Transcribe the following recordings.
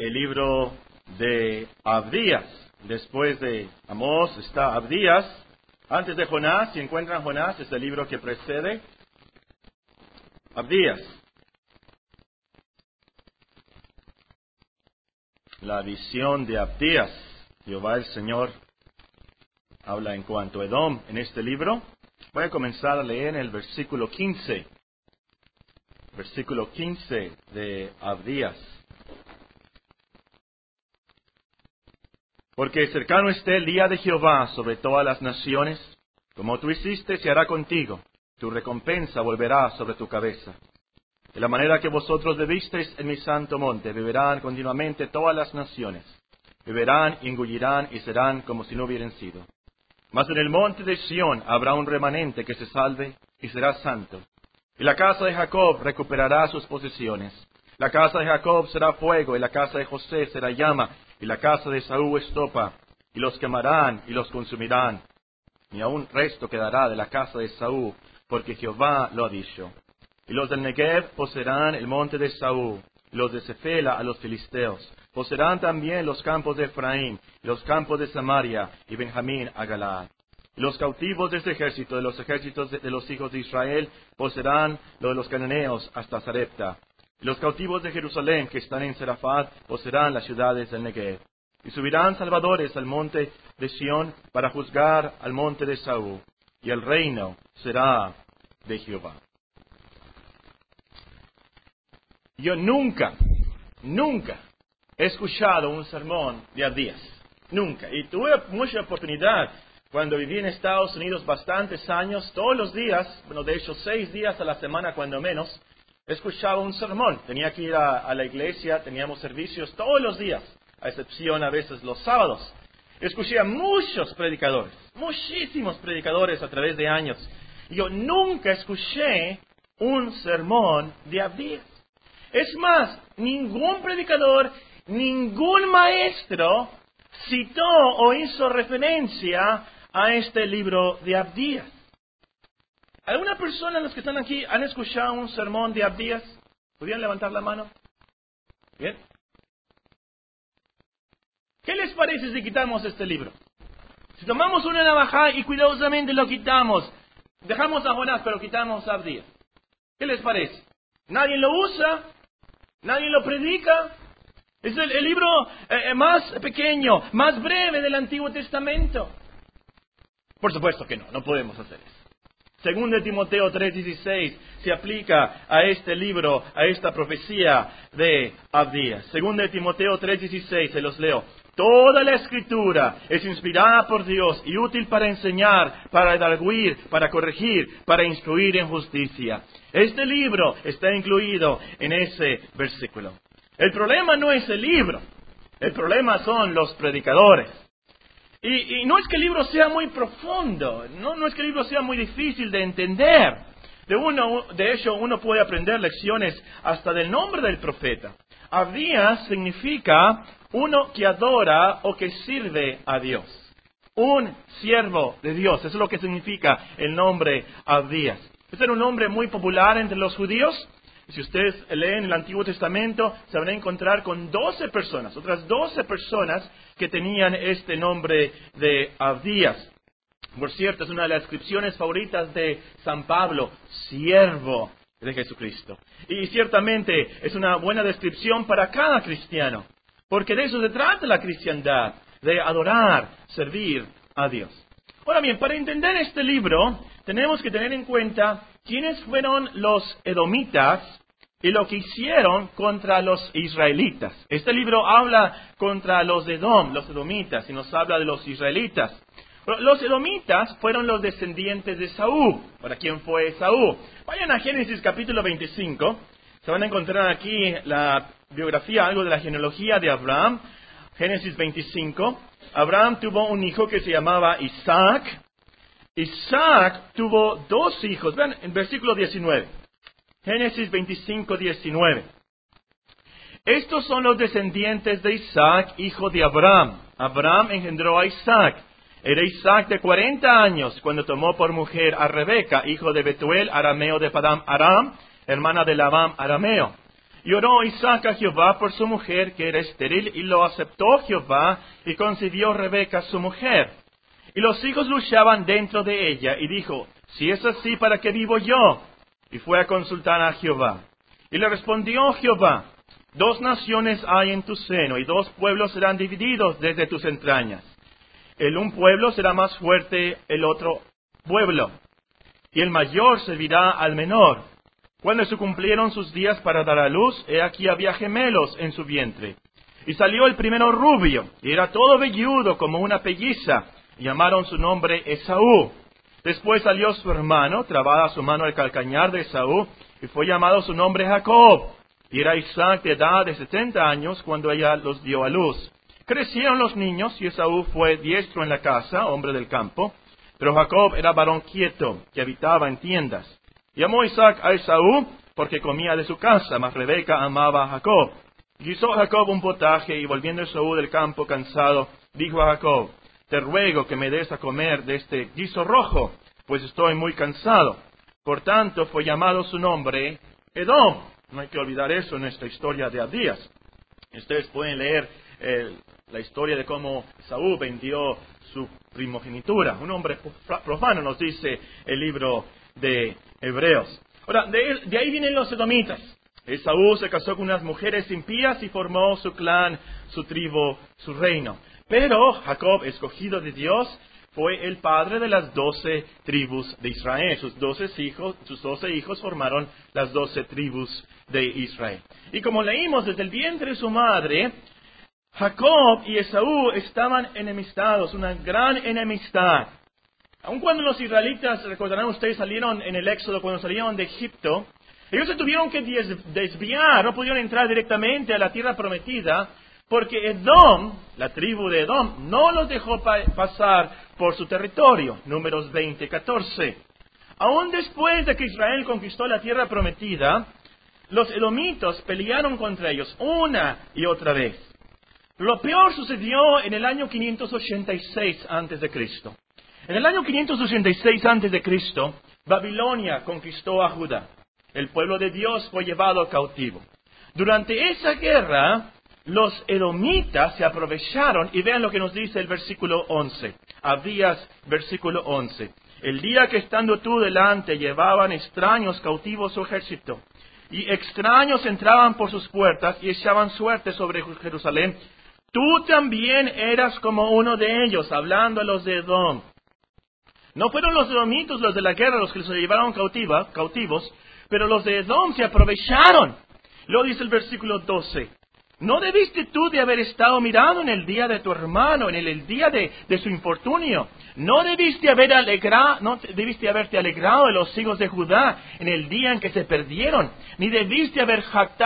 el libro de Abdías. Después de Amós está Abdías. Antes de Jonás, si encuentran Jonás, es el libro que precede Abdías. La visión de Abdías. Jehová el Señor habla en cuanto a Edom en este libro. Voy a comenzar a leer el versículo 15. Versículo 15 de Abdías. Porque cercano esté el día de Jehová sobre todas las naciones. Como tú hiciste, se hará contigo. Tu recompensa volverá sobre tu cabeza. De la manera que vosotros bebisteis en mi santo monte, beberán continuamente todas las naciones. Beberán, engullirán y serán como si no hubieran sido. Mas en el monte de Sión habrá un remanente que se salve y será santo. Y la casa de Jacob recuperará sus posesiones. La casa de Jacob será fuego, y la casa de José será llama, y la casa de Saúl estopa, y los quemarán y los consumirán. Ni aun resto quedará de la casa de Saúl, porque Jehová lo ha dicho. Y los del Negev poseerán el monte de Saúl, y los de Cefela a los filisteos. Poseerán también los campos de Efraín, y los campos de Samaria, y Benjamín a Galaad. Y los cautivos de este ejército, de los ejércitos de los hijos de Israel, poseerán lo de los cananeos hasta Sarepta. Y los cautivos de Jerusalén, que están en Serafat, poseerán las ciudades del Negev. Y subirán salvadores al monte de Sión para juzgar al monte de Saúl. Y el reino será de Jehová. Yo nunca he escuchado un sermón de Abdías. Nunca. Y tuve mucha oportunidad cuando viví en Estados Unidos bastantes años, todos los días, bueno, de hecho 6 días a la semana cuando menos, escuchaba un sermón. Tenía que ir a la iglesia, teníamos servicios todos los días, a excepción a veces los sábados. Escuché a muchos predicadores, muchísimos predicadores a través de años. Y yo nunca escuché un sermón de Abdías. Es más, ningún predicador, ningún maestro citó o hizo referencia a este libro de Abdías. ¿Alguna persona de los que están aquí han escuchado un sermón de Abdías? ¿Podrían levantar la mano? Bien. ¿Qué les parece si quitamos este libro? Si tomamos una navaja y cuidadosamente lo quitamos, dejamos a Jonás, pero quitamos a Abdías. ¿Qué les parece? Nadie lo usa, nadie lo predica. Es el libro más pequeño, más breve del Antiguo Testamento. Por supuesto que no podemos hacer eso. Según de Timoteo 3:16 se aplica a este libro, a esta profecía de Abdías. Según de Timoteo 3:16, se los leo. Toda la Escritura es inspirada por Dios y útil para enseñar, para redarguir, para corregir, para instruir en justicia. Este libro está incluido en ese versículo. El problema no es el libro, el problema son los predicadores. Y no es que el libro sea muy profundo, no es que el libro sea muy difícil de entender. De hecho, uno puede aprender lecciones hasta del nombre del profeta. Abdías significa uno que adora o que sirve a Dios. Un siervo de Dios, eso es lo que significa el nombre Abdías. Este era un nombre muy popular entre los judíos. Si ustedes leen el Antiguo Testamento, se van a encontrar con 12 personas, otras 12 personas que tenían este nombre de Abdías. Por cierto, es una de las descripciones favoritas de San Pablo, siervo de Jesucristo. Y ciertamente es una buena descripción para cada cristiano, porque de eso se trata la cristiandad, de adorar, servir a Dios. Ahora bien, para entender este libro, tenemos que tener en cuenta quiénes fueron los edomitas y lo que hicieron contra los israelitas. Este libro habla contra los Edom, los edomitas, y nos habla de los israelitas. Los edomitas fueron los descendientes de Saúl. ¿Para quién fue Saúl? Vayan a Génesis capítulo 25. Se van a encontrar aquí la biografía, algo de la genealogía de Abraham. Génesis 25. Abraham tuvo un hijo que se llamaba Isaac. Isaac tuvo 2 hijos. Vean en versículo 19. Génesis 25, 19. Estos son los descendientes de Isaac, hijo de Abraham. Abraham engendró a Isaac. Era Isaac de 40 años cuando tomó por mujer a Rebeca, hijo de Betuel, arameo de Padam Aram, hermana de Labán arameo. Y oró Isaac a Jehová por su mujer, que era estéril, y lo aceptó Jehová, y concibió Rebeca su mujer. Y los hijos luchaban dentro de ella, y dijo, si es así, ¿para qué vivo yo? Y fue a consultar a Jehová. Y le respondió Jehová, 2 naciones hay en tu seno, y 2 pueblos serán divididos desde tus entrañas. El un pueblo será más fuerte el otro pueblo, y el mayor servirá al menor. Cuando se cumplieron sus días para dar a luz, he aquí había gemelos en su vientre. Y salió el primero rubio, y era todo velludo como una pelliza, y llamaron su nombre Esaú. Después salió su hermano, trabada su mano al calcañar de Esaú, y fue llamado su nombre Jacob. Y era Isaac de edad de 70 años cuando ella los dio a luz. Crecieron los niños, y Esaú fue diestro en la casa, hombre del campo. Pero Jacob era varón quieto, que habitaba en tiendas. Llamó Isaac a Esaú, porque comía de su casa, mas Rebeca amaba a Jacob. Guisó Jacob un potaje, y volviendo Esaú del campo cansado, dijo a Jacob, te ruego que me des a comer de este guiso rojo, pues estoy muy cansado. Por tanto, fue llamado su nombre Edom. No hay que olvidar eso en nuestra historia de Abdías. Ustedes pueden leer la historia de cómo Esaú vendió su primogenitura. Un hombre profano, nos dice el libro de Hebreos. Ahora, de ahí vienen los edomitas. Esaú se casó con unas mujeres impías y formó su clan, su tribu, su reino. Pero Jacob, escogido de Dios, fue el padre de las 12 tribus de Israel. Sus 12 hijos formaron las 12 tribus de Israel. Y como leímos desde el vientre de su madre, Jacob y Esaú estaban enemistados, una gran enemistad. Aun cuando los israelitas, recordarán ustedes, salieron en el Éxodo, cuando salieron de Egipto, ellos se tuvieron que desviar, no pudieron entrar directamente a la tierra prometida, porque Edom, la tribu de Edom, no los dejó pasar por su territorio. Números 20:14. Aún después de que Israel conquistó la tierra prometida, los edomitas pelearon contra ellos una y otra vez. Lo peor sucedió en el año 586 a.C. En el año 586 a.C., Babilonia conquistó a Judá. El pueblo de Dios fue llevado cautivo. Durante esa guerra, los edomitas se aprovecharon, y vean lo que nos dice el versículo 11. Abdías, versículo 11. El día que estando tú delante llevaban extraños cautivos su ejército, y extraños entraban por sus puertas y echaban suerte sobre Jerusalén, tú también eras como uno de ellos, hablando a los de Edom. No fueron los edomitas los de la guerra los que se llevaron cautivos, pero los de Edom se aprovecharon. Luego dice el versículo 12. ¿No debiste tú de haber estado mirando en el día de tu hermano, en el día de su infortunio? ¿No debiste haberte alegrado de los hijos de Judá en el día en que se perdieron? Ni te debiste haber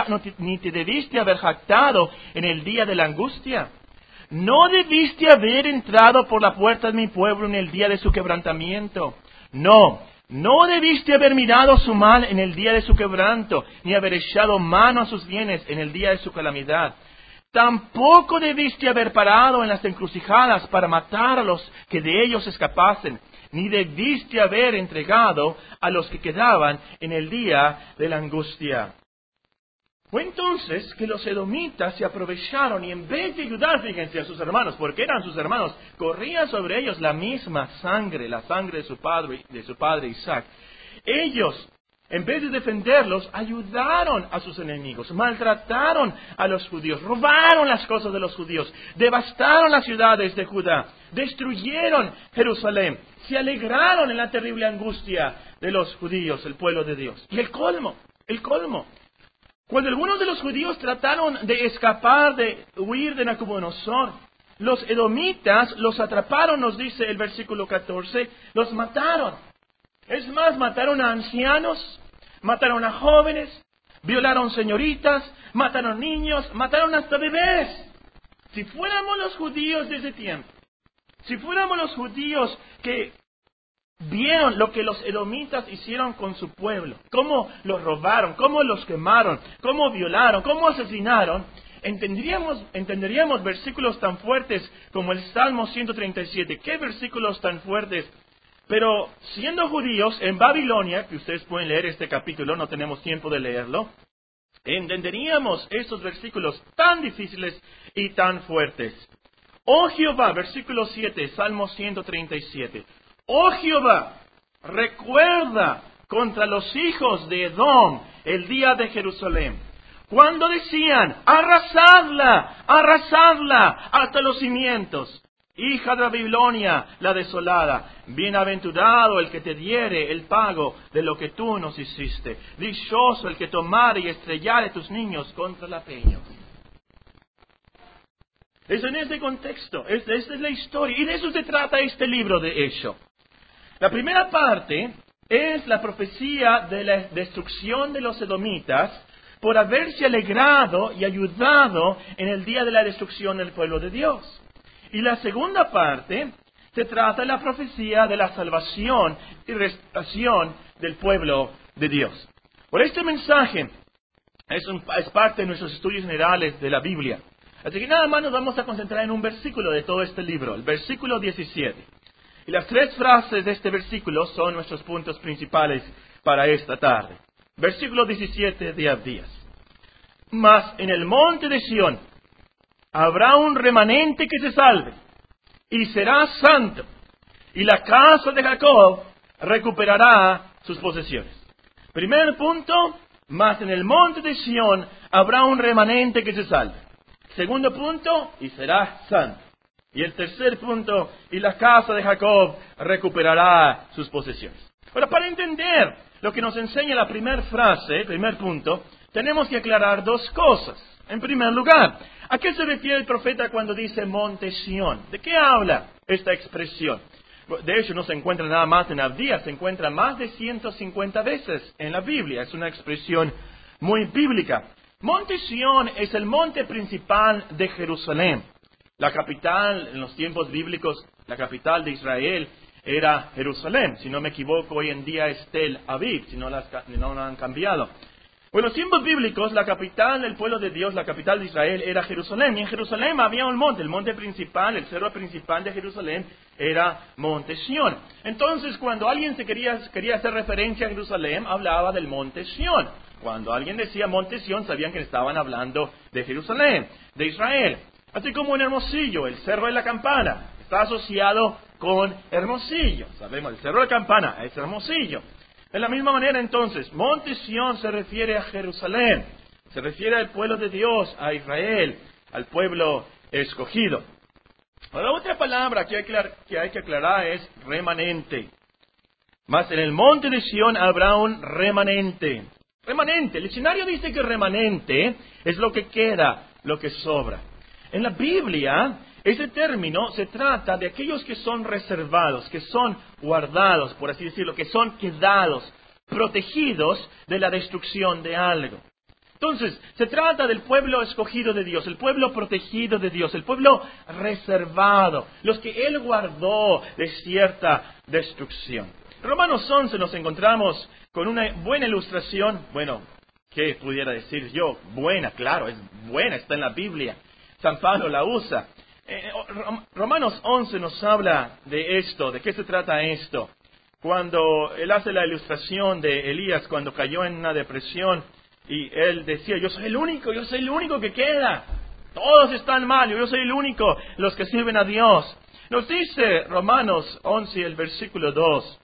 jactado en el día de la angustia. ¿No debiste haber entrado por la puerta de mi pueblo en el día de su quebrantamiento? No debiste haber mirado su mal en el día de su quebranto, ni haber echado mano a sus bienes en el día de su calamidad. Tampoco debiste haber parado en las encrucijadas para matar a los que de ellos escapasen, ni debiste haber entregado a los que quedaban en el día de la angustia. Fue entonces que los edomitas se aprovecharon y en vez de ayudar, fíjense, a sus hermanos, porque eran sus hermanos, corría sobre ellos la misma sangre, la sangre de su padre Isaac. Ellos, en vez de defenderlos, ayudaron a sus enemigos, maltrataron a los judíos, robaron las cosas de los judíos, devastaron las ciudades de Judá, destruyeron Jerusalén, se alegraron en la terrible angustia de los judíos, el pueblo de Dios. Y el colmo. Cuando algunos de los judíos trataron de escapar, de huir de Nabucodonosor, los edomitas los atraparon, nos dice el versículo 14, los mataron. Es más, mataron a ancianos, mataron a jóvenes, violaron señoritas, mataron niños, mataron hasta bebés. Si fuéramos los judíos de ese tiempo, si fuéramos los judíos que vieron lo que los edomitas hicieron con su pueblo, cómo los robaron, cómo los quemaron, cómo violaron, cómo asesinaron, entenderíamos versículos tan fuertes como el Salmo 137. ¿Qué versículos tan fuertes? Pero siendo judíos en Babilonia, que ustedes pueden leer este capítulo, no tenemos tiempo de leerlo, entenderíamos estos versículos tan difíciles y tan fuertes. Oh Jehová, versículo 7, Salmo 137. Oh Jehová, recuerda contra los hijos de Edom el día de Jerusalén, cuando decían, arrasadla, arrasadla hasta los cimientos. Hija de Babilonia, la desolada, bienaventurado el que te diere el pago de lo que tú nos hiciste. Dichoso el que tomare y estrellare tus niños contra la peña. Es en este contexto, esta es la historia, y de eso se trata este libro de hecho. La primera parte es la profecía de la destrucción de los edomitas por haberse alegrado y ayudado en el día de la destrucción del pueblo de Dios. Y la segunda parte se trata de la profecía de la salvación y restauración del pueblo de Dios. Por este mensaje es parte de nuestros estudios generales de la Biblia. Así que nada más nos vamos a concentrar en un versículo de todo este libro, el versículo 17. Y las 3 frases de este versículo son nuestros puntos principales para esta tarde. Versículo 17 de Abdías. Mas en el monte de Sión habrá un remanente que se salve, y será santo, y la casa de Jacob recuperará sus posesiones. Primer punto, mas en el monte de Sión habrá un remanente que se salve. Segundo punto, y será santo. Y el tercer punto, y la casa de Jacob recuperará sus posesiones. Ahora, para entender lo que nos enseña la primera frase, primer punto, tenemos que aclarar 2 cosas. En primer lugar, ¿a qué se refiere el profeta cuando dice monte Sión? ¿De qué habla esta expresión? De hecho, no se encuentra nada más en Abdías, se encuentra más de 150 veces en la Biblia. Es una expresión muy bíblica. Monte Sión es el monte principal de Jerusalén. La capital, en los tiempos bíblicos, la capital de Israel era Jerusalén. Si no me equivoco, hoy en día es Tel Aviv, si no la han cambiado. En los tiempos bíblicos, la capital del pueblo de Dios, la capital de Israel, era Jerusalén. Y en Jerusalén había un monte. El monte principal, el cerro principal de Jerusalén, era Monte Sión. Entonces, cuando alguien quería hacer referencia a Jerusalén, hablaba del Monte Sión. Cuando alguien decía Monte Sión, sabían que estaban hablando de Jerusalén, de Israel. Así como en Hermosillo, el Cerro de la Campana está asociado con Hermosillo. Sabemos, el Cerro de la Campana es Hermosillo. De la misma manera, entonces, Monte Sión se refiere a Jerusalén, se refiere al pueblo de Dios, a Israel, al pueblo escogido. La otra palabra que hay que aclarar es remanente. Mas en el monte de Sión habrá un remanente. Remanente, el diccionario dice que remanente es lo que queda, lo que sobra. En la Biblia, ese término se trata de aquellos que son reservados, que son guardados, por así decirlo, que son quedados, protegidos de la destrucción de algo. Entonces, se trata del pueblo escogido de Dios, el pueblo protegido de Dios, el pueblo reservado, los que Él guardó de cierta destrucción. En Romanos 11 nos encontramos con una buena ilustración, bueno, ¿qué pudiera decir yo? Buena, claro, es buena, está en la Biblia. San Pablo la usa. Romanos 11 nos habla de esto, de qué se trata esto. Cuando él hace la ilustración de Elías cuando cayó en una depresión y él decía, yo soy el único que queda. Todos están mal, yo soy el único, los que sirven a Dios. Nos dice Romanos 11, el versículo 2.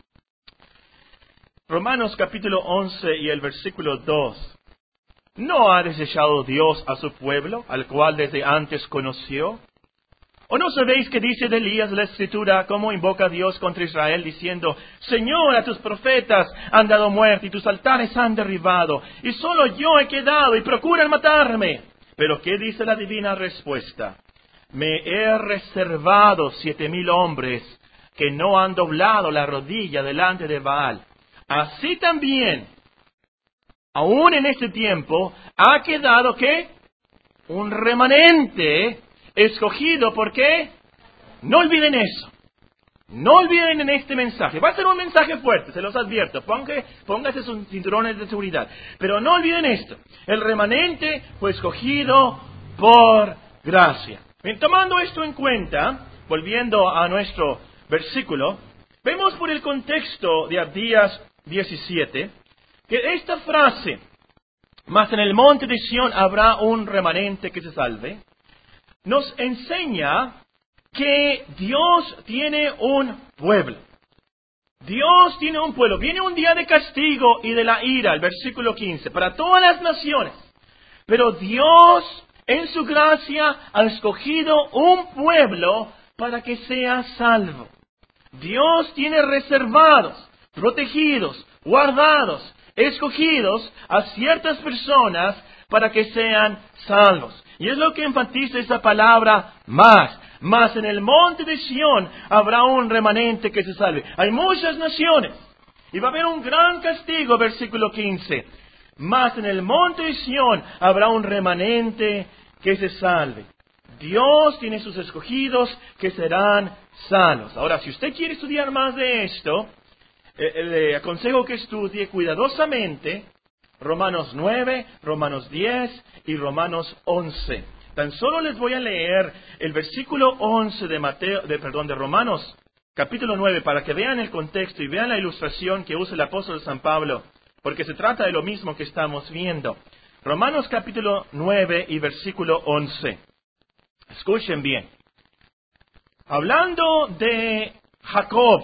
Romanos capítulo 11 y el versículo 2. ¿No ha desechado Dios a su pueblo, al cual desde antes conoció? ¿O no sabéis que dice de Elías la Escritura, cómo invoca a Dios contra Israel, diciendo, Señor, a tus profetas han dado muerte y tus altares han derribado, y solo yo he quedado y procuran matarme? Pero ¿qué dice la divina respuesta? Me he reservado 7,000 hombres que no han doblado la rodilla delante de Baal. Así también, aún en este tiempo, ha quedado, ¿qué? Un remanente escogido. ¿Por qué? No olviden eso. No olviden en este mensaje. Va a ser un mensaje fuerte, se los advierto. Póngase sus cinturones de seguridad. Pero no olviden esto. El remanente fue escogido por gracia. Bien, tomando esto en cuenta, volviendo a nuestro versículo, vemos por el contexto de Abdías 17, que esta frase, mas en el monte de Sión habrá un remanente que se salve, nos enseña que Dios tiene un pueblo. Dios tiene un pueblo. Viene un día de castigo y de la ira, el versículo 15, para todas las naciones. Pero Dios, en su gracia, ha escogido un pueblo para que sea salvo. Dios tiene reservados, protegidos, guardados, escogidos a ciertas personas para que sean salvos. Y es lo que enfatiza esa palabra más. Mas en el monte de Sión habrá un remanente que se salve. Hay muchas naciones y va a haber un gran castigo, versículo 15. Mas en el monte de Sión habrá un remanente que se salve. Dios tiene sus escogidos que serán salvos. Ahora, si usted quiere estudiar más de esto, le aconsejo que estudie cuidadosamente Romanos 9, Romanos 10 y Romanos 11. Tan solo les voy a leer el versículo 11 de Romanos, capítulo 9, para que vean el contexto y vean la ilustración que usa el apóstol San Pablo, porque se trata de lo mismo que estamos viendo. Romanos capítulo 9 y versículo 11. Escuchen bien. Hablando de Jacob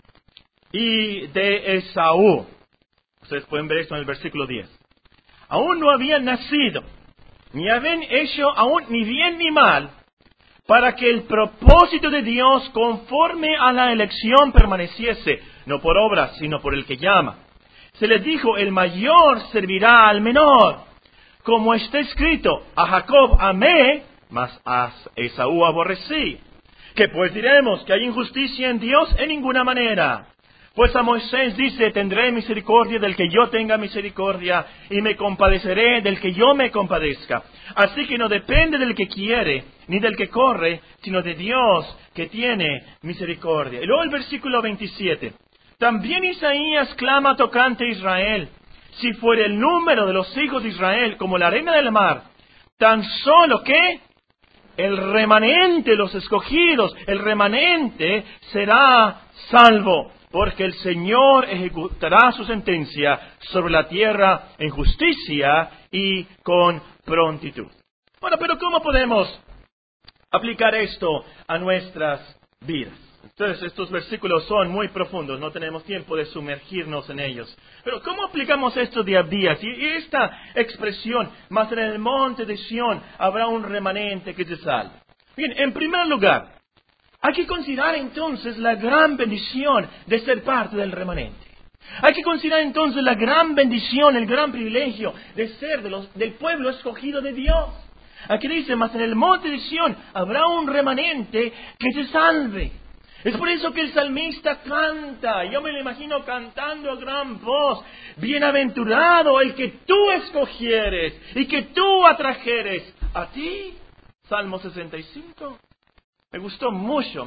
y de Esaú, ustedes pueden ver esto en el versículo 10. Aún no habían nacido, ni habían hecho aún ni bien ni mal, para que el propósito de Dios conforme a la elección permaneciese, no por obras, sino por el que llama. Se les dijo, el mayor servirá al menor. Como está escrito, a Jacob amé, mas a Esaú aborrecí. ¿Qué pues diremos? ¿Que hay injusticia en Dios? En ninguna manera. Pues a Moisés dice, tendré misericordia del que yo tenga misericordia, y me compadeceré del que yo me compadezca. Así que no depende del que quiere, ni del que corre, sino de Dios que tiene misericordia. Y luego el versículo 27. También Isaías clama tocante a Israel. Si fuera el número de los hijos de Israel como la arena del mar, tan solo que el remanente, los escogidos, el remanente será salvo. Porque el Señor ejecutará su sentencia sobre la tierra en justicia y con prontitud. Bueno, pero ¿cómo podemos aplicar esto a nuestras vidas? Entonces, estos versículos son muy profundos, no tenemos tiempo de sumergirnos en ellos. Pero ¿cómo aplicamos esto día a día? Y esta expresión, mas en el monte de Sión habrá un remanente que se salve. Bien, en primer lugar, hay que considerar entonces la gran bendición de ser parte del remanente. Hay que considerar entonces la gran bendición, el gran privilegio de ser del pueblo escogido de Dios. Aquí dice, mas en el monte de Sión habrá un remanente que se salve. Es por eso que el salmista canta, yo me lo imagino cantando a gran voz, bienaventurado el que tú escogieres y que tú atrajeres a ti. Salmo 65. Me gustó mucho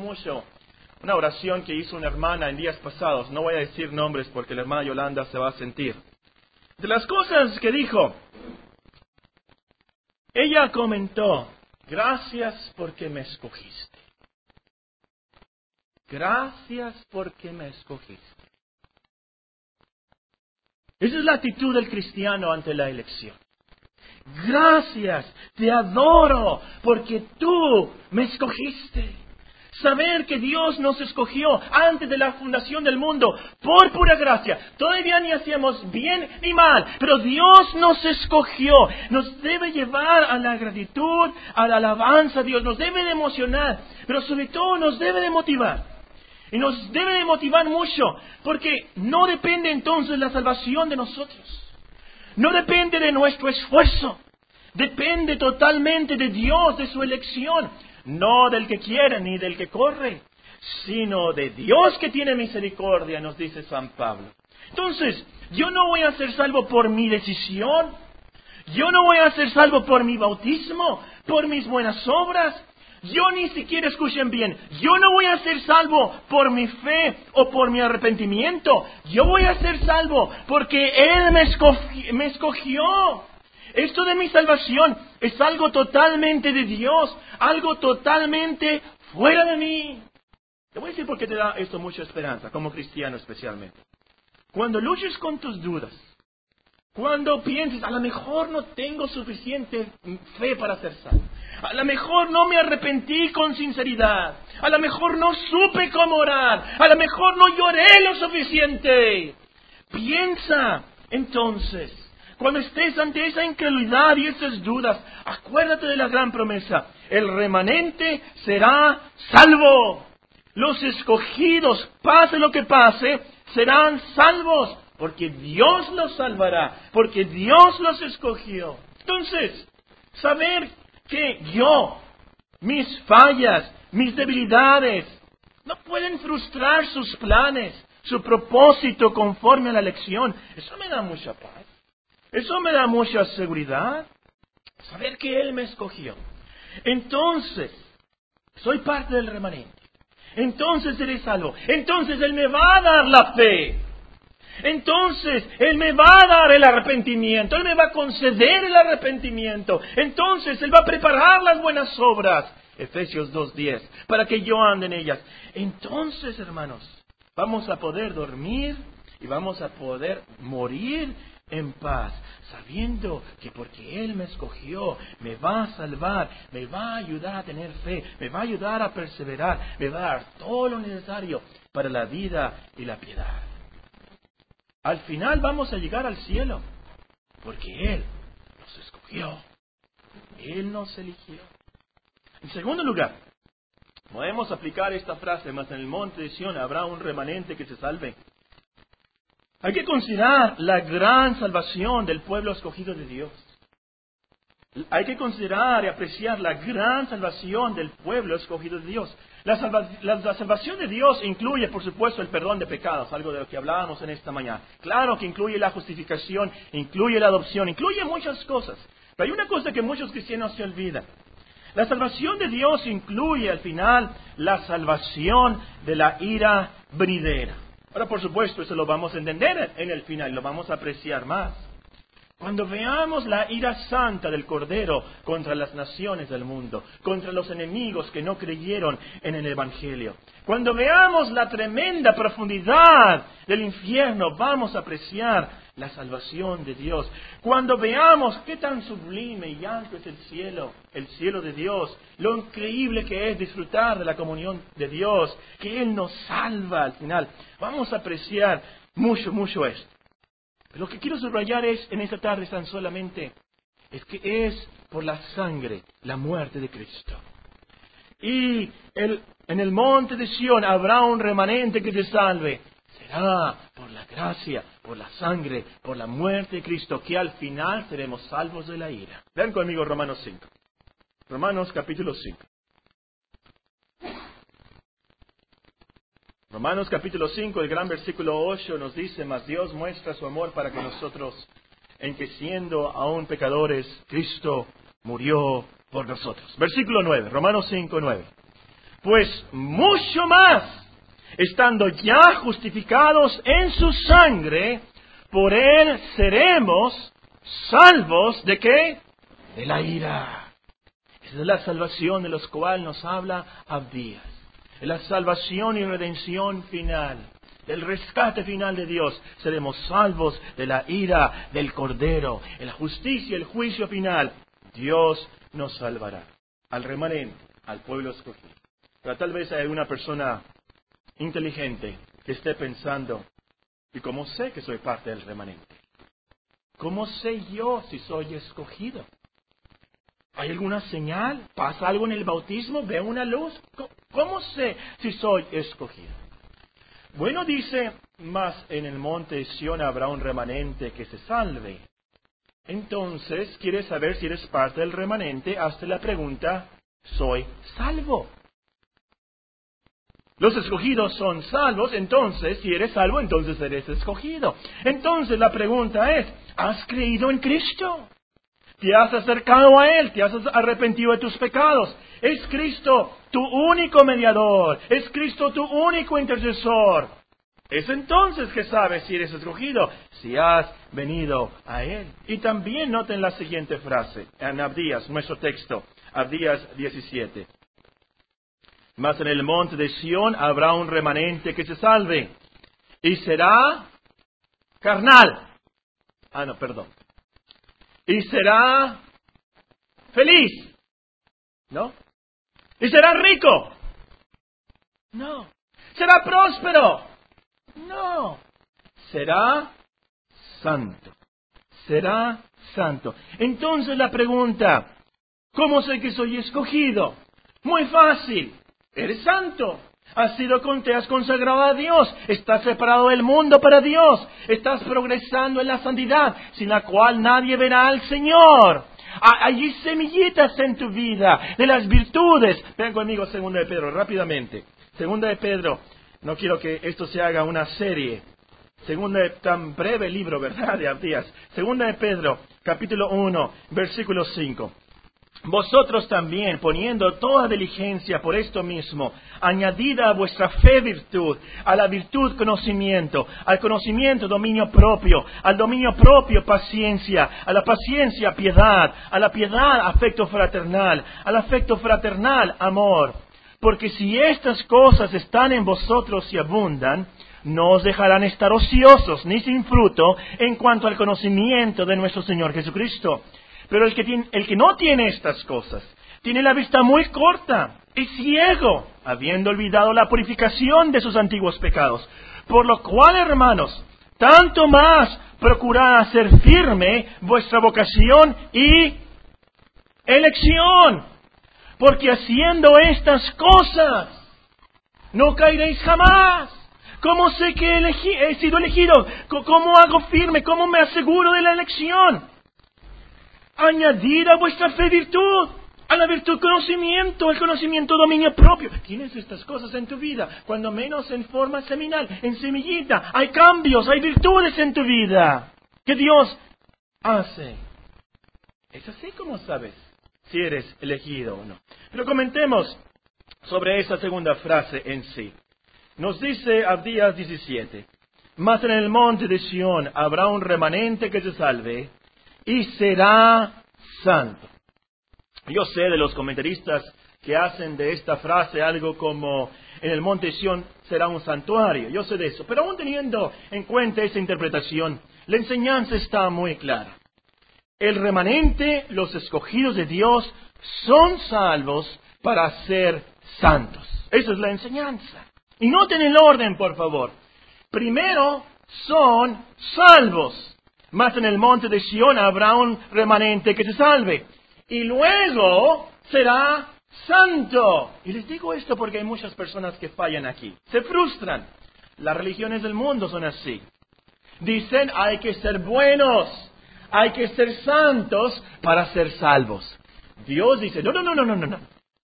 una oración que hizo una hermana en días pasados. No voy a decir nombres porque la hermana Yolanda se va a sentir. De las cosas que dijo, ella comentó, gracias porque me escogiste. Gracias porque me escogiste. Esa es la actitud del cristiano ante la elección. Gracias, te adoro, porque tú me escogiste. Saber que Dios nos escogió antes de la fundación del mundo, por pura gracia. Todavía ni hacíamos bien ni mal, pero Dios nos escogió. Nos debe llevar a la gratitud, a la alabanza a Dios. Nos debe de emocionar, pero sobre todo nos debe de motivar. Y nos debe de motivar mucho, porque no depende entonces la salvación de nosotros. No depende de nuestro esfuerzo. Depende totalmente de Dios, de su elección. No del que quiere ni del que corre, sino de Dios que tiene misericordia, nos dice San Pablo. Entonces, yo no voy a ser salvo por mi decisión. Yo no voy a ser salvo por mi bautismo, por mis buenas obras. Yo ni siquiera, escuchen bien, yo no voy a ser salvo por mi fe o por mi arrepentimiento. Yo voy a ser salvo porque Él me escogió. Esto de mi salvación es algo totalmente de Dios, algo totalmente fuera de mí. Te voy a decir por qué te da esto mucha esperanza, como cristiano especialmente. Cuando luches con tus dudas, Cuando pienses, a lo mejor no tengo suficiente fe para ser salvo. A lo mejor no me arrepentí con sinceridad. A lo mejor no supe cómo orar. A lo mejor no lloré lo suficiente. Piensa, entonces, cuando estés ante esa incredulidad y esas dudas, acuérdate de la gran promesa. El remanente será salvo. Los escogidos, pase lo que pase, serán salvos. Porque Dios los salvará. Porque Dios los escogió. Entonces, saber que yo, mis fallas, mis debilidades, no pueden frustrar sus planes, su propósito conforme a la elección. Eso me da mucha paz. Eso me da mucha seguridad. Saber que Él me escogió. Entonces, soy parte del remanente. Entonces seré salvo. Entonces Él me va a dar la fe. Entonces Él me va a dar el arrepentimiento. Él me va a conceder el arrepentimiento. Entonces Él va a preparar las buenas obras. Efesios 2:10. Para que yo ande en ellas. Entonces, hermanos, vamos a poder dormir y vamos a poder morir en paz, sabiendo que porque Él me escogió, me va a salvar, me va a ayudar a tener fe, me va a ayudar a perseverar, me va a dar todo lo necesario para la vida y la piedad. Al final vamos a llegar al cielo, porque Él nos escogió, Él nos eligió. En segundo lugar, podemos aplicar esta frase, mas en el monte de Sión habrá un remanente que se salve. Hay que considerar la gran salvación del pueblo escogido de Dios. Hay que considerar y apreciar la gran salvación del pueblo escogido de Dios. La salvación de Dios incluye, por supuesto, el perdón de pecados, algo de lo que hablábamos en esta mañana. Claro que incluye la justificación, incluye la adopción, incluye muchas cosas. Pero hay una cosa que muchos cristianos se olvidan. La salvación de Dios incluye al final la salvación de la ira venidera. Ahora, por supuesto, eso lo vamos a entender en el final, lo vamos a apreciar más. Cuando veamos la ira santa del Cordero contra las naciones del mundo, contra los enemigos que no creyeron en el Evangelio, cuando veamos la tremenda profundidad del infierno, vamos a apreciar la salvación de Dios. Cuando veamos qué tan sublime y alto es el cielo de Dios, lo increíble que es disfrutar de la comunión de Dios, que Él nos salva al final, vamos a apreciar mucho esto. Lo que quiero subrayar en esta tarde tan solamente es que es por la sangre, la muerte de Cristo. Y en el monte de Sión habrá un remanente que te salve. Será por la gracia, por la sangre, por la muerte de Cristo, que al final seremos salvos de la ira. Vean conmigo Romanos 5. Romanos capítulo 5. Romanos capítulo 5, el gran versículo 8 nos dice: mas Dios muestra su amor para que nosotros, en que siendo aún pecadores, Cristo murió por nosotros. Versículo 9, Romanos 5, 9. Pues mucho más, estando ya justificados en su sangre, por Él seremos salvos, ¿de qué? De la ira. Esa es la salvación de la cual nos habla Abdías. Es la salvación y redención final, el rescate final de Dios. Seremos salvos de la ira del Cordero. En la justicia y el juicio final, Dios nos salvará. Al remanente, al pueblo escogido. Pero tal vez hay una persona inteligente que esté pensando: ¿y cómo sé que soy parte del remanente? ¿Cómo sé yo si soy escogido? ¿Hay alguna señal? ¿Pasa algo en el bautismo? ¿Veo una luz? ¿Cómo sé si soy escogido? Bueno, dice: mas en el monte de Sión habrá un remanente que se salve. Entonces, ¿quieres saber si eres parte del remanente? Hazte la pregunta: ¿soy salvo? Los escogidos son salvos, entonces, si eres salvo, entonces eres escogido. Entonces la pregunta es: ¿has creído en Cristo? ¿Te has acercado a Él? ¿Te has arrepentido de tus pecados? ¿Es Cristo tu único mediador? ¿Es Cristo tu único intercesor? Es entonces que sabes si eres escogido, si has venido a Él. Y también noten la siguiente frase, en Abdías, nuestro texto, Abdías 17. Mas en el monte de Sión habrá un remanente que se salve, y será carnal. perdón. Y será feliz. ¿No? ¿Y será rico? No. ¿Será próspero? No. Será santo. Será santo. Entonces la pregunta, ¿cómo sé que soy escogido? Muy fácil. Eres santo. Te has consagrado a Dios. Estás separado del mundo para Dios. Estás progresando en la santidad, sin la cual nadie verá al Señor. Hay semillitas en tu vida de las virtudes. Ven conmigo, 2 de Pedro, rápidamente. 2 de Pedro, no quiero que esto se haga una serie. Tan breve libro, ¿verdad? De Abdías. 2 de Pedro, capítulo 1, versículo 5. Vosotros también, poniendo toda diligencia por esto mismo, añadida a vuestra fe virtud, a la virtud conocimiento, al conocimiento dominio propio, al dominio propio paciencia, a la paciencia piedad, a la piedad afecto fraternal, al afecto fraternal amor. Porque si estas cosas están en vosotros y abundan, no os dejarán estar ociosos ni sin fruto en cuanto al conocimiento de nuestro Señor Jesucristo. Pero el que no tiene estas cosas, tiene la vista muy corta, es ciego, habiendo olvidado la purificación de sus antiguos pecados. Por lo cual, hermanos, tanto más procurad hacer firme vuestra vocación y elección. Porque haciendo estas cosas, no caeréis jamás. ¿Cómo sé que he sido elegido? ¿Cómo hago firme? ¿Cómo me aseguro de la elección? Añadir a vuestra fe virtud, a la virtud conocimiento, al conocimiento dominio propio. Tienes estas cosas en tu vida, cuando menos en forma seminal, en semillita. Hay cambios, hay virtudes en tu vida que Dios hace. Es así como sabes si eres elegido o no. Pero comentemos sobre esa segunda frase en sí. Nos dice Abdías 17, mas en el monte de Sión habrá un remanente que se salve y será santo. Yo sé de los comentaristas que hacen de esta frase algo como en el monte de Sión será un santuario. Yo sé de eso. Pero aún teniendo en cuenta esa interpretación, la enseñanza está muy clara. El remanente, los escogidos de Dios, son salvos para ser santos. Esa es la enseñanza. Y noten el orden, por favor. Primero, son salvos. Mas en el monte de Sión habrá un remanente que se salve. Y luego será santo. Y les digo esto porque hay muchas personas que fallan aquí. Se frustran. Las religiones del mundo son así. Dicen, hay que ser buenos. Hay que ser santos para ser salvos. Dios dice, no.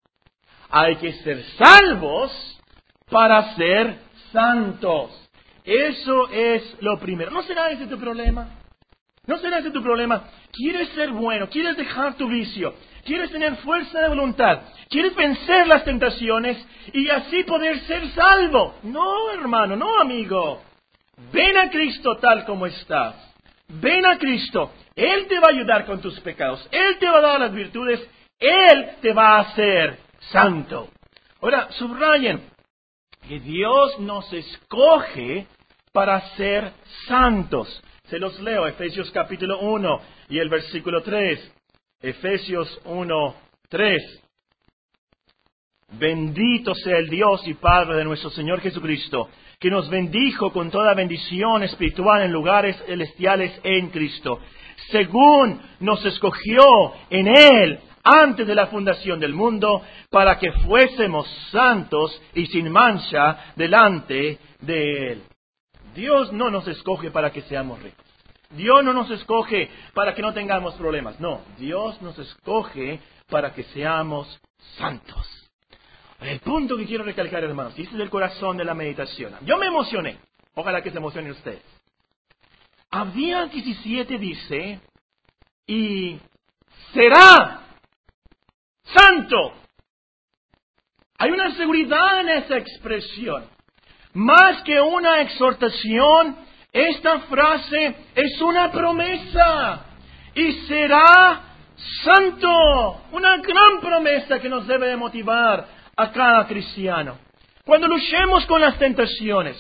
Hay que ser salvos para ser santos. Eso es lo primero. ¿No será ese tu problema? ¿No será ese tu problema? ¿Quieres ser bueno? ¿Quieres dejar tu vicio? ¿Quieres tener fuerza de voluntad? ¿Quieres vencer las tentaciones y así poder ser salvo? No, hermano, no, amigo. Ven a Cristo tal como estás. Ven a Cristo. Él te va a ayudar con tus pecados. Él te va a dar las virtudes. Él te va a hacer santo. Ahora, subrayen que Dios nos escoge para ser santos. Se los leo, Efesios capítulo 1 y el versículo 3. Efesios 1, 3. Bendito sea el Dios y Padre de nuestro Señor Jesucristo, que nos bendijo con toda bendición espiritual en lugares celestiales en Cristo, según nos escogió en Él antes de la fundación del mundo, para que fuésemos santos y sin mancha delante de Él. Dios no nos escoge para que seamos ricos. Dios no nos escoge para que no tengamos problemas. No, Dios nos escoge para que seamos santos. El punto que quiero recalcar, hermanos, y este es el corazón de la meditación. Yo me emocioné. Ojalá que se emocionen ustedes. Abdías 17 dice, y será santo. Hay una seguridad en esa expresión. Más que una exhortación, esta frase es una promesa. Y será santo. Una gran promesa que nos debe de motivar a cada cristiano. Cuando luchemos con las tentaciones,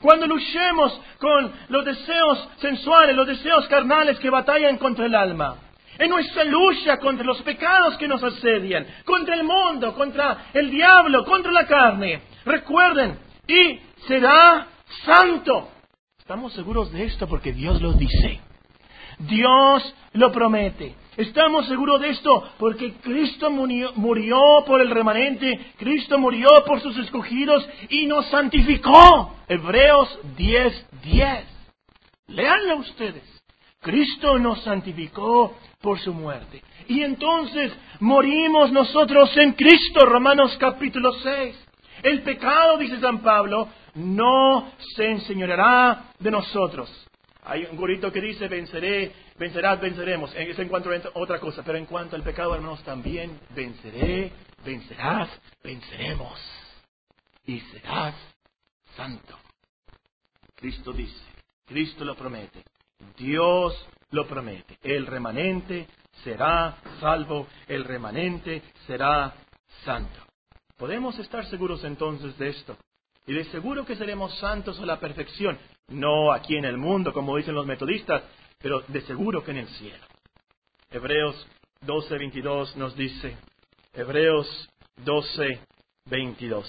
Cuando luchemos con los deseos sensuales, los deseos carnales que batallan contra el alma. En nuestra lucha contra los pecados que nos asedian, contra el mundo, contra el diablo, contra la carne. Recuerden, y será santo. Estamos seguros de esto porque Dios lo dice. Dios lo promete. Estamos seguros de esto porque Cristo murió por el remanente, Cristo murió por sus escogidos y nos santificó. Hebreos 10:10. Léanlo ustedes. Cristo nos santificó por su muerte. Y entonces morimos nosotros en Cristo. Romanos capítulo 6. El pecado, dice San Pablo, no se enseñoreará de nosotros. Hay un gorrito que dice, vencerás, venceremos. Es en cuanto a otra cosa. Pero en cuanto al pecado, hermanos, también vencerás, venceremos. Y serás santo. Cristo dice, Cristo lo promete. Dios lo promete. El remanente será salvo. El remanente será santo. Podemos estar seguros entonces de esto. Y de seguro que seremos santos a la perfección. No aquí en el mundo, como dicen los metodistas, pero de seguro que en el cielo. Hebreos 12:22 nos dice. Hebreos 12:22.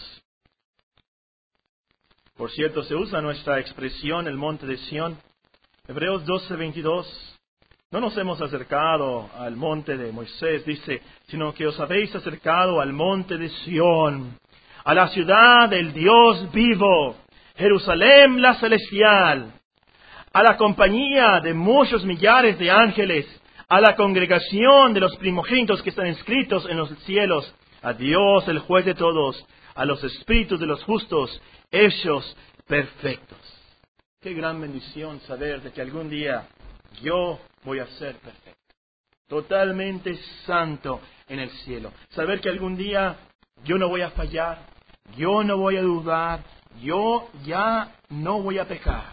Por cierto, se usa nuestra expresión, el monte de Sión. Hebreos 12:22. No nos hemos acercado al monte de Moisés, dice, sino que os habéis acercado al monte de Sión, a la ciudad del Dios vivo, Jerusalén la celestial, a la compañía de muchos millares de ángeles, a la congregación de los primogénitos que están inscritos en los cielos, a Dios el juez de todos, a los espíritus de los justos, hechos perfectos. Qué gran bendición saber de que algún día yo voy a ser perfecto, totalmente santo en el cielo. Saber que algún día yo no voy a fallar, yo no voy a dudar, yo ya no voy a pecar.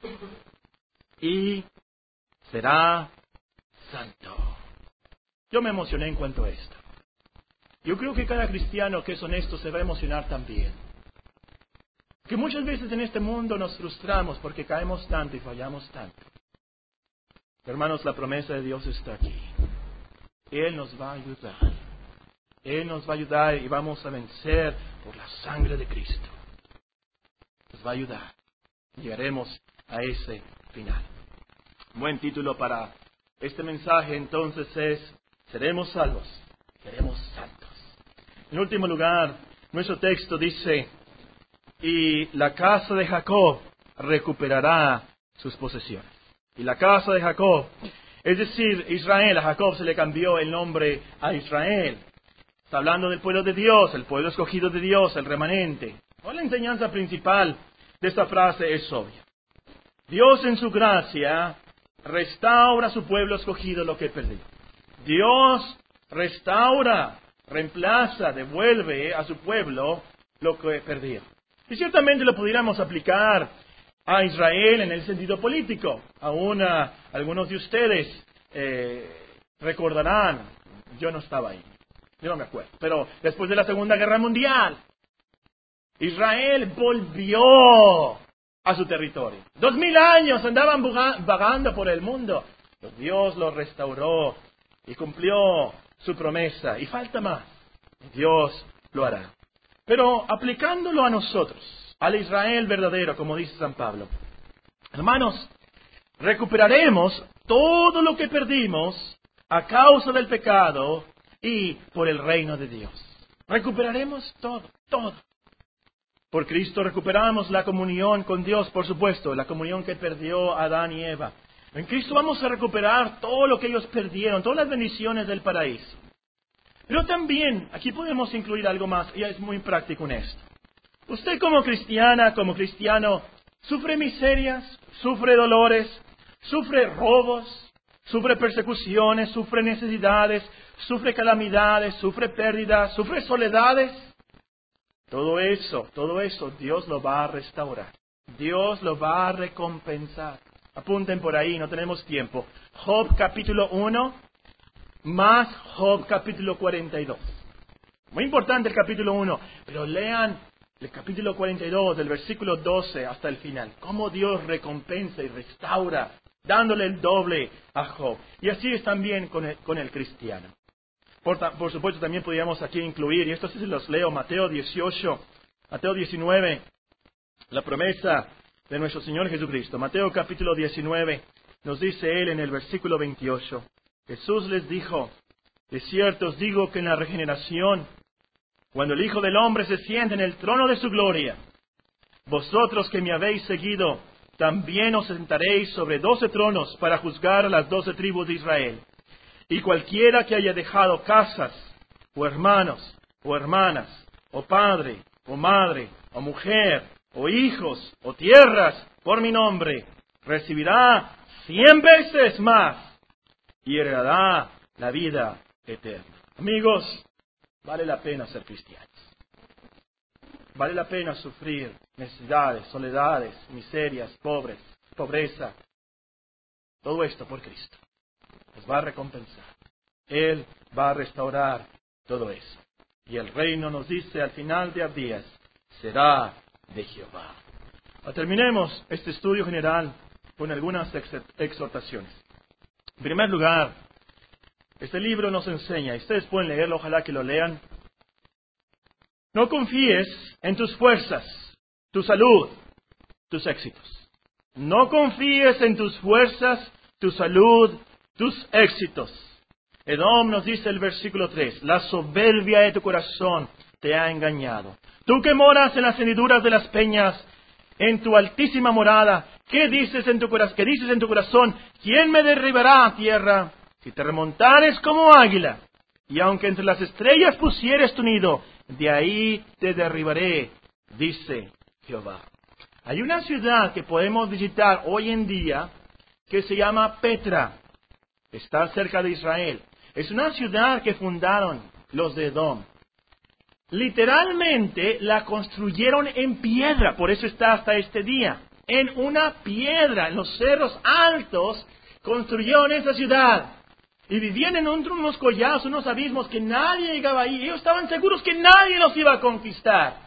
Y será santo. Yo me emocioné en cuanto a esto. Yo creo que cada cristiano que es honesto se va a emocionar también. Que muchas veces en este mundo nos frustramos porque caemos tanto y fallamos tanto. Hermanos, la promesa de Dios está aquí. Él nos va a ayudar. Él nos va a ayudar y vamos a vencer por la sangre de Cristo. Nos va a ayudar. Llegaremos a ese final. Buen título para este mensaje entonces es: seremos salvos, seremos santos. En último lugar, nuestro texto dice: y la casa de Jacob recuperará sus posesiones. Y la casa de Jacob, es decir, Israel, a Jacob se le cambió el nombre a Israel. Está hablando del pueblo de Dios, el pueblo escogido de Dios, el remanente. La enseñanza principal de esta frase es obvia. Dios en su gracia restaura a su pueblo escogido lo que perdió. Dios restaura, reemplaza, devuelve a su pueblo lo que perdió. Y ciertamente lo pudiéramos aplicar a Israel en el sentido político. Aún algunos de ustedes recordarán, yo no estaba ahí, yo no me acuerdo, pero después de la Segunda Guerra Mundial, Israel volvió a su territorio. 2000 años andaban vagando por el mundo. Pero Dios lo restauró y cumplió su promesa. Y falta más. Dios lo hará. Pero aplicándolo a nosotros, al Israel verdadero, como dice San Pablo. Hermanos, recuperaremos todo lo que perdimos a causa del pecado y por el reino de Dios. Recuperaremos todo, todo. Por Cristo recuperamos la comunión con Dios, por supuesto, la comunión que perdió Adán y Eva. En Cristo vamos a recuperar todo lo que ellos perdieron, todas las bendiciones del paraíso. Pero también, aquí podemos incluir algo más, y es muy práctico en esto. Usted como cristiana, como cristiano, sufre miserias, sufre dolores, sufre robos, sufre persecuciones, sufre necesidades, sufre calamidades, sufre pérdidas, sufre soledades. Todo eso, Dios lo va a restaurar. Dios lo va a recompensar. Apunten por ahí, no tenemos tiempo. Job capítulo 1, más Job capítulo 42. Muy importante el capítulo 1, pero lean el capítulo 42, del versículo 12 hasta el final. Cómo Dios recompensa y restaura, dándole el doble a Job. Y así es también con el cristiano. Por supuesto, también podríamos aquí incluir, y estos sí se los leo, Mateo 18, Mateo 19, la promesa de nuestro Señor Jesucristo. Mateo capítulo 19, nos dice Él en el versículo 28, Jesús les dijo, de cierto os digo que en la regeneración, cuando el Hijo del Hombre se siente en el trono de su gloria, vosotros que me habéis seguido, también os sentaréis sobre 12 tronos para juzgar a las 12 tribus de Israel. Y cualquiera que haya dejado casas, o hermanos, o hermanas, o padre, o madre, o mujer, o hijos, o tierras, por mi nombre, recibirá 100 veces más y heredará la vida eterna. Amigos, vale la pena ser cristianos. Vale la pena sufrir necesidades, soledades, miserias, pobreza. Todo esto por Cristo. Nos va a recompensar. Él va a restaurar todo eso. Y el reino, nos dice al final de Abdías, será de Jehová. Terminemos este estudio general con algunas exhortaciones. En primer lugar, este libro nos enseña, y ustedes pueden leerlo, ojalá que lo lean. No confíes en tus fuerzas, tu salud, tus éxitos. No confíes en tus fuerzas, tu salud, tus éxitos. Edom nos dice el versículo 3, la soberbia de tu corazón te ha engañado. Tú que moras en las hendiduras de las peñas, en tu altísima morada, ¿qué dices en tu corazón? ¿Quién me derribará a tierra? Si te remontares como águila, y aunque entre las estrellas pusieres tu nido, de ahí te derribaré, dice Jehová. Hay una ciudad que podemos visitar hoy en día que se llama Petra. Está cerca de Israel. Es una ciudad que fundaron los de Edom. Literalmente la construyeron en piedra, por eso está hasta este día. En una piedra, en los cerros altos, construyeron esa ciudad. Y vivían en unos collados, unos abismos que nadie llegaba ahí. Ellos estaban seguros que nadie los iba a conquistar.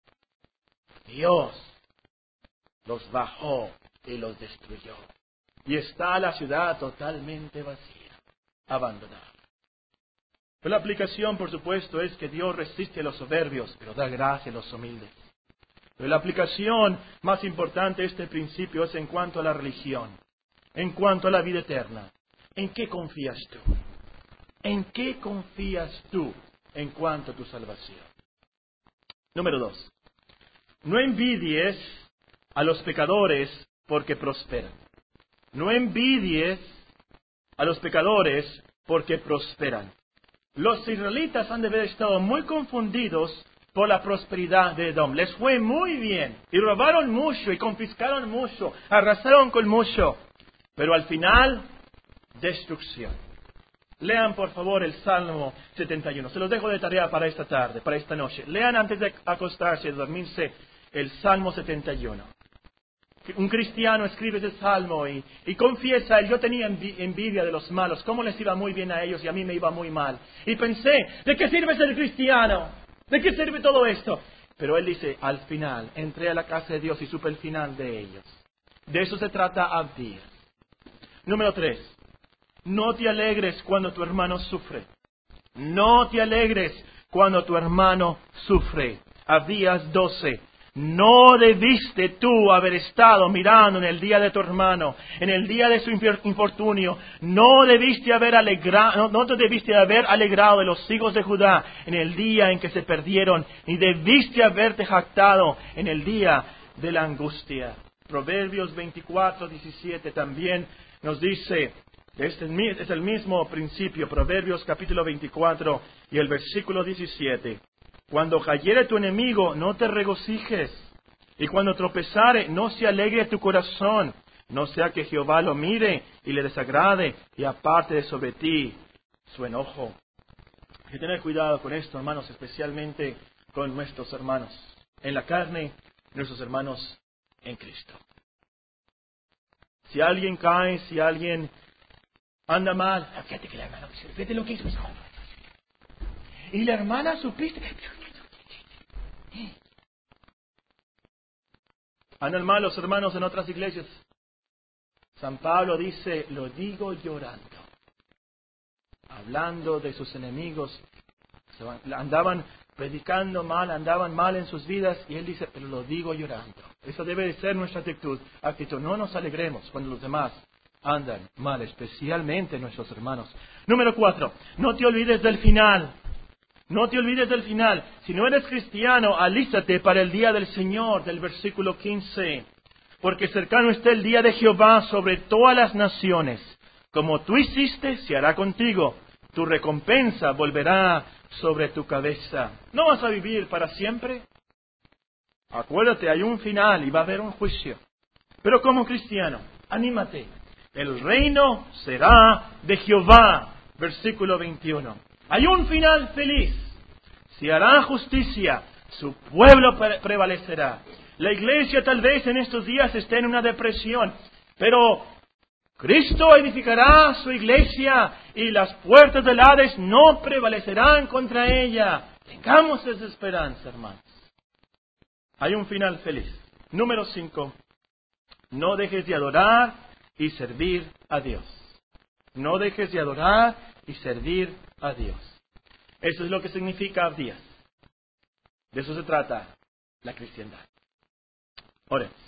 Dios los bajó y los destruyó. Y está la ciudad totalmente vacía, abandonada. Pero la aplicación, por supuesto, es que Dios resiste a los soberbios, pero da gracia a los humildes. Pero la aplicación más importante de este principio es en cuanto a la religión, en cuanto a la vida eterna. ¿En qué confías tú? ¿En qué confías tú en cuanto a tu salvación? Número 2. No envidies a los pecadores porque prosperan. No envidies a los pecadores porque prosperan. Los israelitas han de haber estado muy confundidos por la prosperidad de Edom. Les fue muy bien y robaron mucho y confiscaron mucho, arrasaron con mucho. Pero al final, destrucción. Lean por favor el Salmo 71. Se los dejo de tarea para esta tarde, para esta noche. Lean antes de acostarse y dormirse el Salmo 71. Un cristiano escribe ese salmo y confiesa, yo tenía envidia de los malos, cómo les iba muy bien a ellos y a mí me iba muy mal. Y pensé, ¿de qué sirve ser cristiano? ¿De qué sirve todo esto? Pero él dice, al final, entré a la casa de Dios y supe el final de ellos. De eso se trata Abdías. Número 3. No te alegres cuando tu hermano sufre. No te alegres cuando tu hermano sufre. Abdías 12. No debiste tú haber estado mirando en el día de tu hermano, en el día de su infortunio. No te debiste haber alegrado de los hijos de Judá en el día en que se perdieron, ni debiste haberte jactado en el día de la angustia. Proverbios 24:17 también nos dice, es el mismo principio, Proverbios capítulo 24 y el versículo 17. Cuando cayere tu enemigo, no te regocijes, y cuando tropezare, no se alegre tu corazón, no sea que Jehová lo mire y le desagrade y aparte de sobre ti su enojo. Hay que tener cuidado con esto, hermanos, especialmente con nuestros hermanos en la carne, nuestros hermanos en Cristo. Si alguien cae, si alguien anda mal, fíjate que la hermana, fíjate lo que hizo. Y la hermana, supiste. Andan mal los hermanos en otras iglesias. San Pablo dice, lo digo llorando. Hablando de sus enemigos. Andaban predicando mal, andaban mal en sus vidas. Y él dice, pero lo digo llorando. Eso debe de ser nuestra actitud. No nos alegremos cuando los demás andan mal, especialmente nuestros hermanos. Número 4, no te olvides del final. No te olvides del final. Si no eres cristiano, alístate para el día del Señor, del versículo 15. Porque cercano está el día de Jehová sobre todas las naciones. Como tú hiciste, se hará contigo. Tu recompensa volverá sobre tu cabeza. ¿No vas a vivir para siempre? Acuérdate, hay un final y va a haber un juicio. Pero como cristiano, anímate. El reino será de Jehová. Versículo 21. Hay un final feliz. Se hará justicia. Su pueblo prevalecerá. La iglesia tal vez en estos días esté en una depresión. Pero Cristo edificará su iglesia y las puertas del Hades no prevalecerán contra ella. Tengamos esa esperanza, hermanos. Hay un final feliz. Número 5. No dejes de adorar y servir a Dios. No dejes de adorar y servir a Dios. Eso es lo que significa Abdías. De eso se trata la cristiandad. Oremos.